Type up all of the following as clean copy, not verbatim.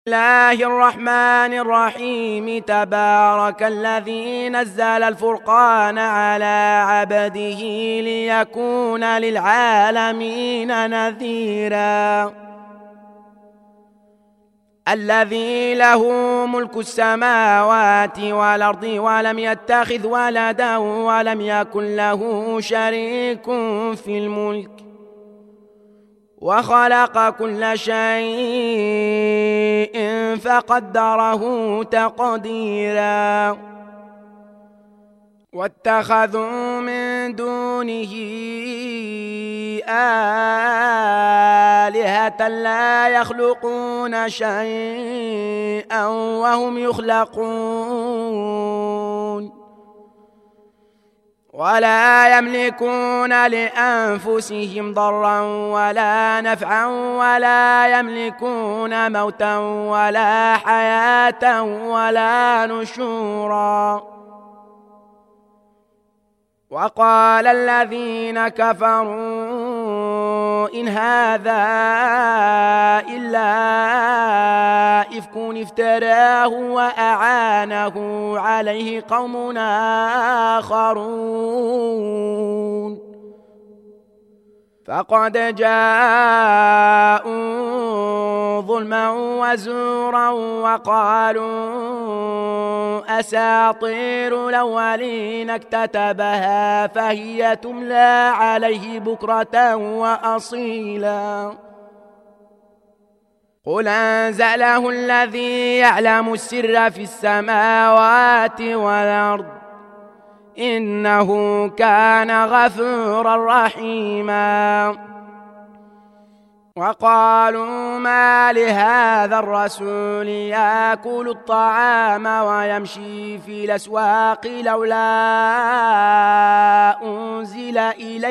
الله الرحمن الرحيم. تبارك الذي نزل الفرقان على عبده ليكون للعالمين نذيرا. الذي له ملك السماوات والأرض ولم يتخذ ولدا ولم يكن له شريك في الملك وخلق كل شيء فقدره تقديرا. واتخذوا من دونه آلهة لا يخلقون شيئا وهم يخلقون ولا يملكون لأنفسهم ضرا ولا نفعا ولا يملكون موتا ولا حياة ولا نشورا. وقال الذين كفروا إن هذا إلا إفك افتراه وأعانه عليه قوم آخرون فقد جاءوا ظلما وزورا وقالوا أساطير الأولين اكتتبها فهي تملى عليه بكرة وأصيلا. قل أنزله الذي يعلم السر في السماوات والأرض إنه كان غفورا رحيما. وقالوا ما لهذا الرسول يأكل الطعام ويمشي في الأسواق لولا أنزل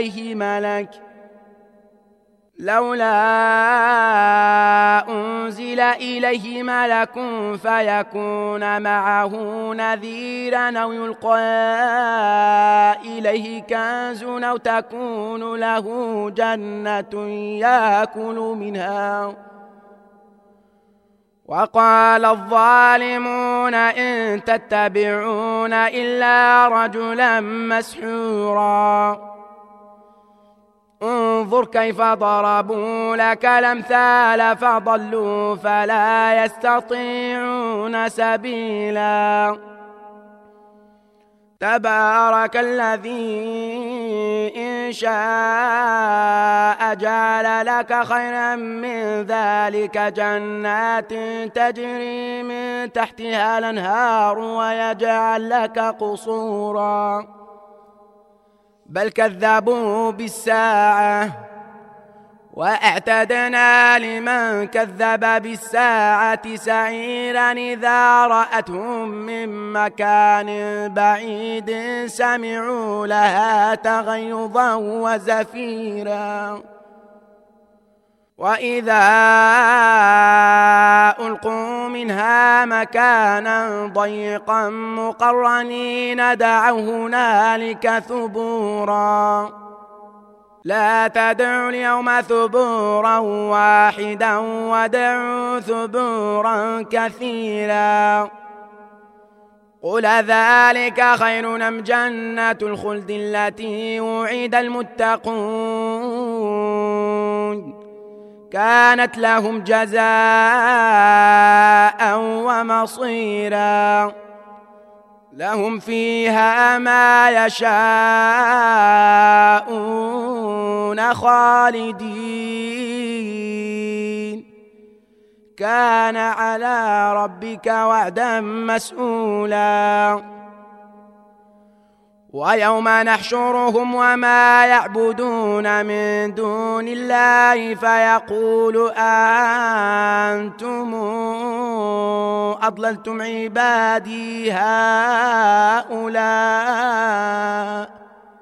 إليه ملك فيكون معه نذيرا أو يلقى إليه كنز أو تكون له جنة يأكل منها. وقال الظالمون إن تتبعون إلا رجلا مسحورا. انظر كيف ضربوا لك الأمثال فضلوا فلا يستطيعون سبيلا. تبارك الذي إن شاء جعل لك خيرا من ذلك جنات تجري من تحتها الأنهار ويجعل لك قصورا بل كذبوا بالساعة وأعتدنا لمن كذب بالساعة سعيرا إذا رأتهم من مكان بعيد سمعوا لها تغيظا وزفيرا. وإذا ألقوا منها مكانا ضيقا مقرنين دعوا هنالك ثبورا لا تدعوا اليوم ثبورا واحدا ودعوا ثبورا كثيرا. قل ذلك خير أم جنة الخلد التي وعد المتقون كانت لهم جزاء ومصيرا لهم فيها ما يشاءون خالدين كان على ربك وعدا مسئولا. ويوم نحشرهم وما يعبدون من دون الله فيقول أنتم أضللتم عبادي هؤلاء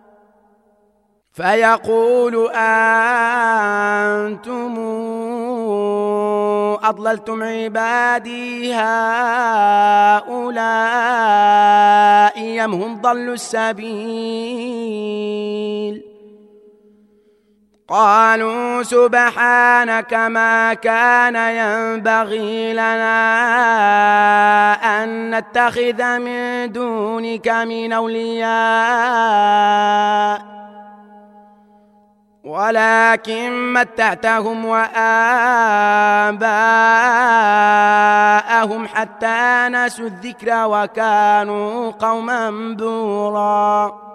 أضللتم عبادي هؤلاء أم هم ضلوا السبيل قالوا سبحانك ما كان ينبغي لنا أن نتخذ من دونك من أولياء ولكن متعتهم وآباءهم حتى نسوا الذكر وكانوا قوما بورا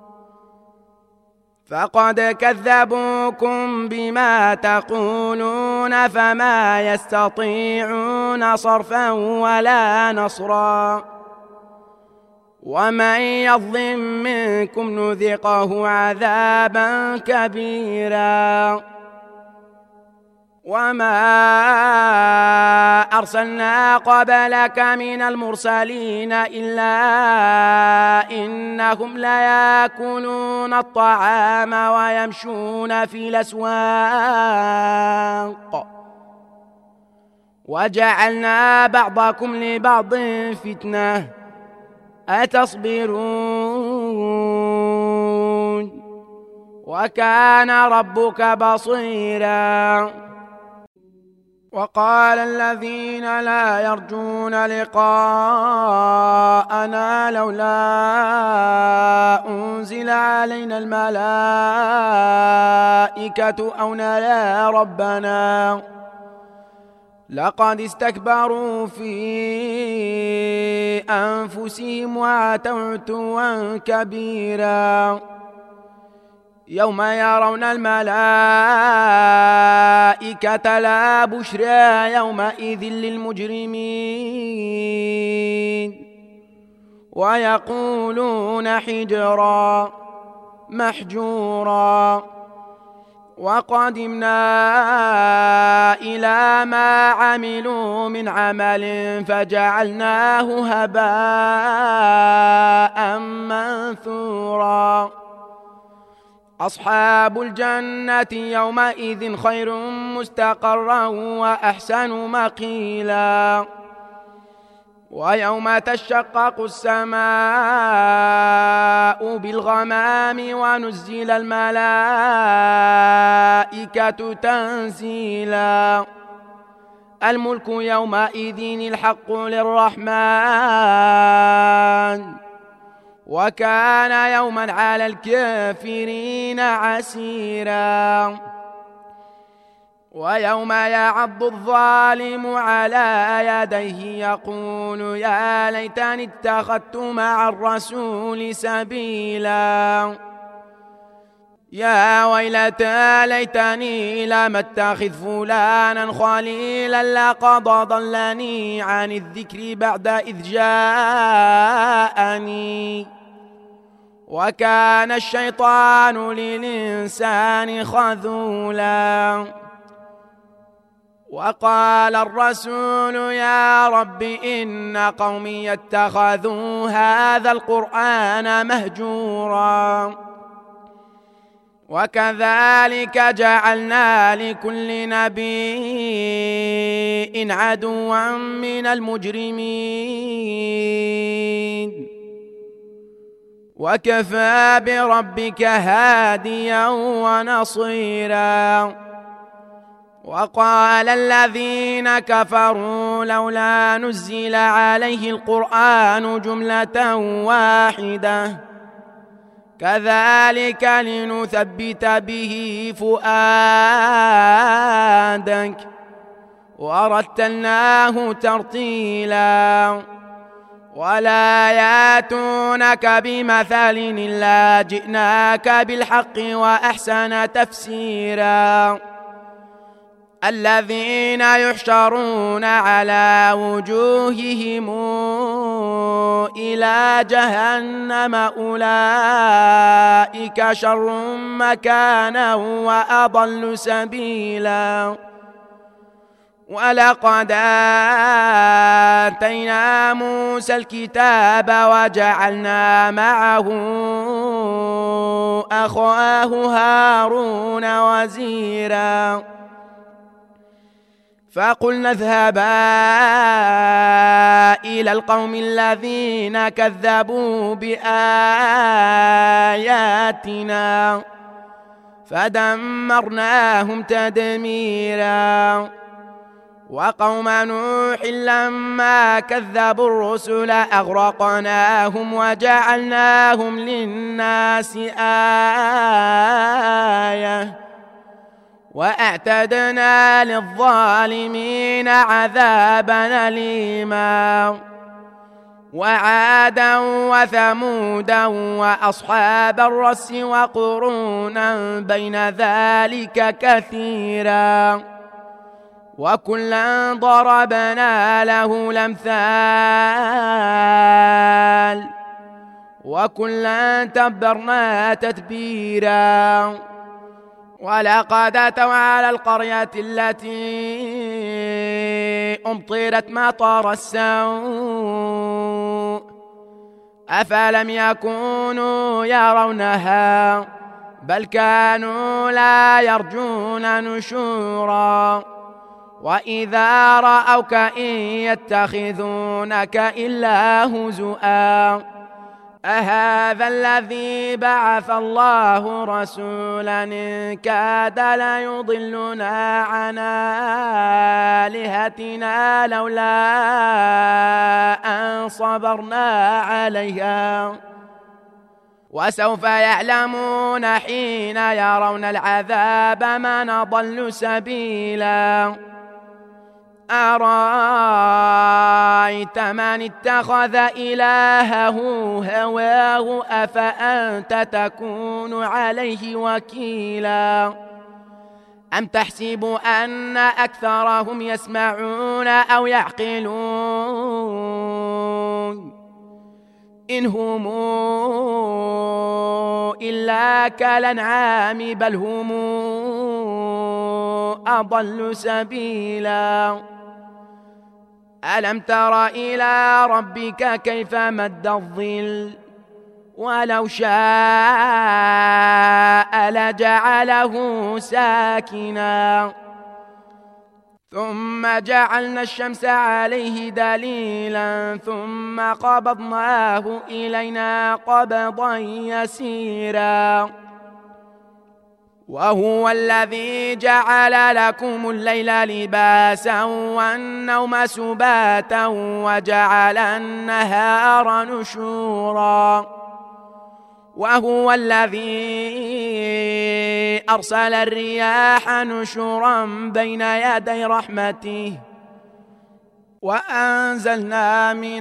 فقد كذبوكم بما تقولون فما يستطيعون صرفا ولا نصرا ومن يظلم منكم نذقه عذابا كبيرا وما أرسلنا قبلك من المرسلين إلا إنهم ليأكلون الطعام ويمشون في الأسواق وجعلنا بعضكم لبعض فتنة أتصبرون وكان ربك بصيرا وقال الذين لا يرجون لقاءنا لولا أنزل علينا الملائكة أو نرى ربنا لقد استكبروا في أنفسهم وعتوا عتوا كبيرا يوم يرون الملائكة لا بشرى يومئذ للمجرمين ويقولون حجرا محجورا وقدمنا إلى ما عملوا من عمل فجعلناه هباء منثورا أصحاب الجنة يومئذ خير مستقرا وأحسن مقيلا ويوم تشقق السماء بالغمام ونزل الملائكة تنزيلا الملك يومئذ الحق للرحمن وكان يوما على الكافرين عسيرا ويوم يعض الظالم على يديه يقول يا ليتني اتخذت مع الرسول سبيلا يا ويلتى ليتني لم اتخذ فلانا خليلا لقد ضلني عن الذكر بعد إذ جاءني وكان الشيطان للإنسان خذولا وقال الرسول يا رب إن قومي اتخذوا هذا القرآن مهجورا وكذلك جعلنا لكل نبي عدوا من المجرمين وكفى بربك هاديا ونصيرا وقال الذين كفروا لولا نزل عليه القرآن جملة واحدة كذلك لنثبت به فؤادك ورتلناه ترتيلا ولا ياتونك بمثل إلا جئناك بالحق وأحسن تفسيرا الذين يحشرون على وجوههم إلى جهنم أولئك شر مكانا وأضل سبيلا ولقد آتينا موسى الكتاب وجعلنا معه أخاه هارون وزيرا فقلنا اذهبا إلى القوم الذين كذبوا بآياتنا فدمرناهم تدميرا. وقوم نوح لما كذبوا الرسل أغرقناهم وجعلناهم للناس آية وأعتدنا للظالمين عذابا أليما. وعادا وثمودا وأصحاب الرس وقرونا بين ذلك كثيرا وكلا ضربنا له الأمثال وكلا تبرنا تتبيرا. ولقد أتوا على القرية التي أمطرت مطر السوء أفلم يكونوا يرونها بل كانوا لا يرجون نشورا. وإذا رأوك إن يتخذونك إلا هزؤا أهذا الذي بعث الله رسولا إن كاد ليضلنا عن آلهتنا لولا أن صبرنا عليها. وسوف يعلمون حين يرون العذاب من أضل سبيلا. أرأيت من اتخذ إلهه هواه أفأنت تكون عليه وكيلا. أم تحسب أن أكثرهم يسمعون أو يعقلون إن هم إلا كالأنعام بل هم أضل سبيلا. ألم تر إلى ربك كيف مد الظل ولو شاء لجعله ساكنا ثم جعلنا الشمس عليه دليلا ثم قبضناه إلينا قبضا يسيرا. وهو الذي جعل لكم الليل لباسا والنوم سباتا وجعل النهار نشورا. وهو الذي أرسل الرياح نشورا بين يدي رحمته وأنزلنا من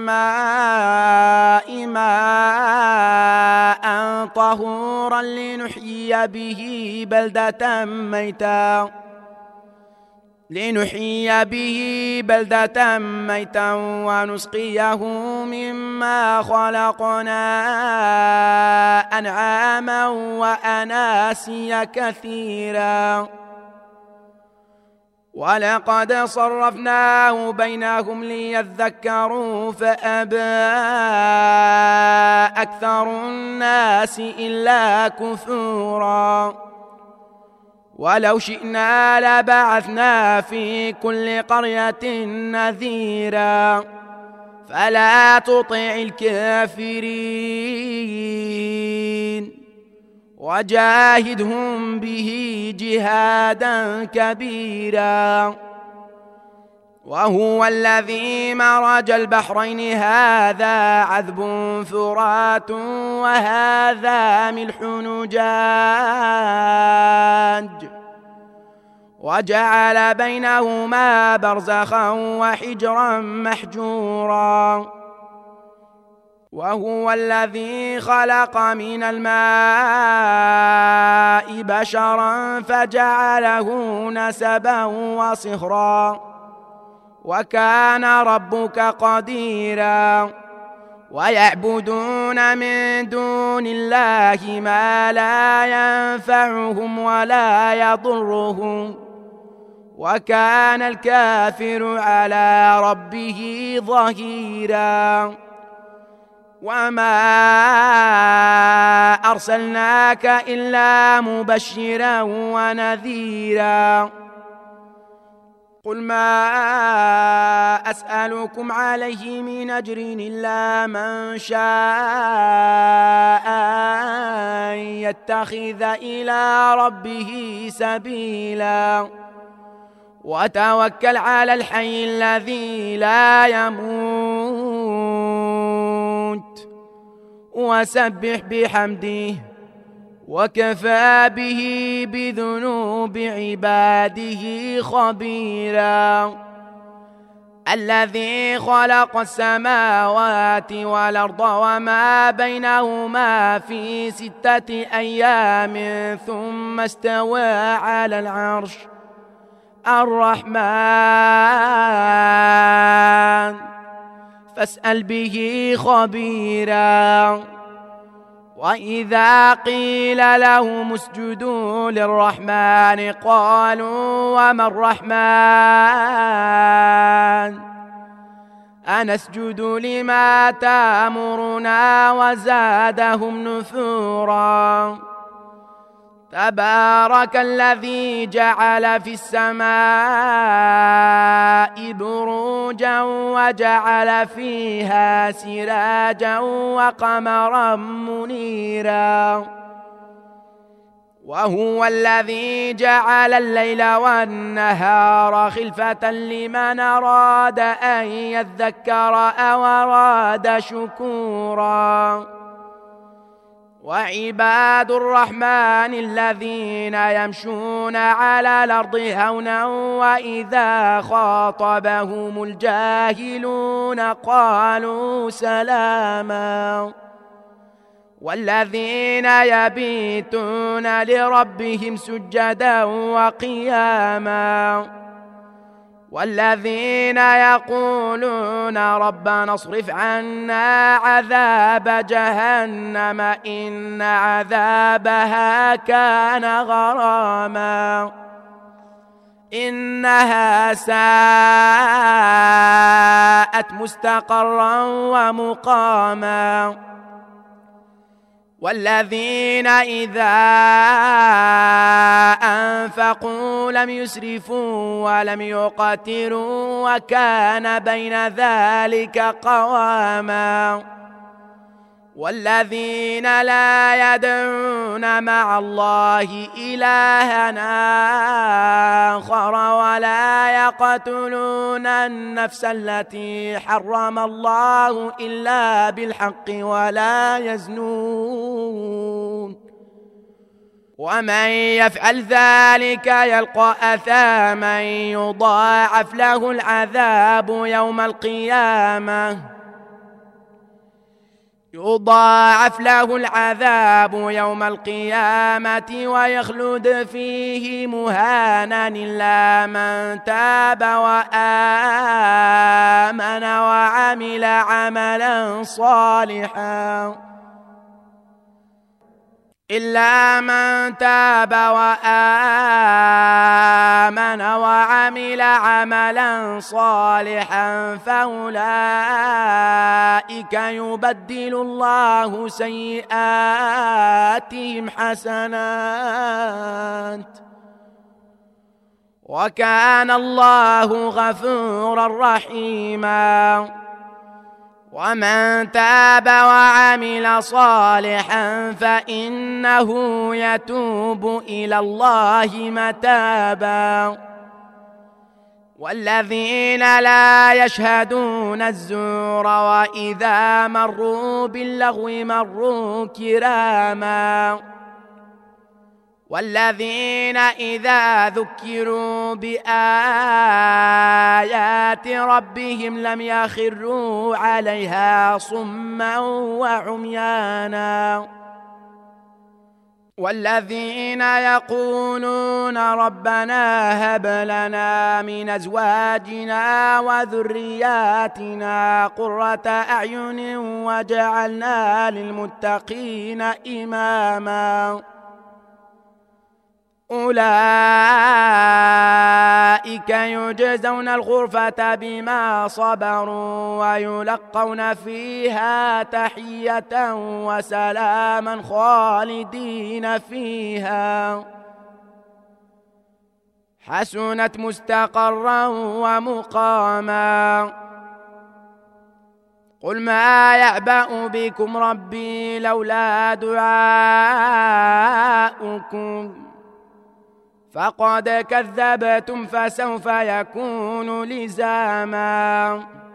السماء ماء طهورا لنحيي به بلدة ميتا ونسقيه مما خلقنا أنعاما وأناسيا كثيرا. ولقد صرفناه بينهم ليذكروا فأبى أكثر الناس إلا كفورا. ولو شئنا لبعثنا في كل قرية نذيرا فلا تطع الكافرين وجاهدهم به جهادا كبيرا. وهو الذي مرج البحرين هذا عذب فرات وهذا ملح نجاج وجعل بينهما برزخا وحجرا محجورا. وهو الذي خلق من الماء بشرا فجعله نسبا وصهرا وكان ربك قديرا. ويعبدون من دون الله ما لا ينفعهم ولا يضرهم وكان الكافر على ربه ظهيرا. وما أرسلناك إلا مبشرا ونذيرا. قل ما أسألكم عليه من أجر إلا من شاء أن يتخذ إلى ربه سبيلا وتوكل على الحي الذي لا يموت وسبح بحمده وكفى به بذنوب عباده خبيرا الذي خلق السماوات والأرض وما بينهما في 6 أيام ثم استوى على العرش الرحمن فاسأل به خبيرا وإذا قيل لهم اسجدوا للرحمن قالوا وما الرحمن أنسجد لما تأمرنا وزادهم نفورا تبارك الذي جعل في السماء بروجا وجعل فيها سراجا وقمرا منيرا وهو الذي جعل الليل والنهار خلفة لمن أراد أن يذكر أو أراد شكورا وعباد الرحمن الذين يمشون على الأرض هونا وإذا خاطبهم الجاهلون قالوا سلاما والذين يبيتون لربهم سجدا وقياما والذين يقولون ربنا اصرف عنا عذاب جهنم إن عذابها كان غراما إنها ساءت مستقرا ومقاما والذين إذا أنفقوا لم يسرفوا ولم يقتروا وكان بين ذلك قواما والذين لا يدعون مع الله إلها آخر ولا يقتلون النفس التي حرم الله إلا بالحق ولا يزنون ومن يفعل ذلك يلقى أثاما يضاعف له العذاب يوم القيامة ويخلد فيه مهانا إلا من تاب وآمن وعمل عملا صالحا إلا من تاب وآمن وعمل عملا صالحا فأولئك يبدل الله سيئاتهم حسنات وكان الله غفورا رحيما ومن تاب وعمل صالحا فإنه يتوب إلى الله متابا والذين لا يشهدون الزور وإذا مروا باللغو مروا كراما والذين إذا ذكروا بآيات ربهم لم يخروا عليها صما وعميانا والذين يقولون ربنا هب لنا من أزواجنا وذرياتنا قرة أعين واجعلنا للمتقين إماما أولئك يجزون الغرفة بما صبروا ويلقون فيها تحية وسلاما خالدين فيها حسنت مستقرا ومقاما. قل ما يعبأ بكم ربي لولا دعاؤكم فقد كذبتم فسوف يكون لزاما.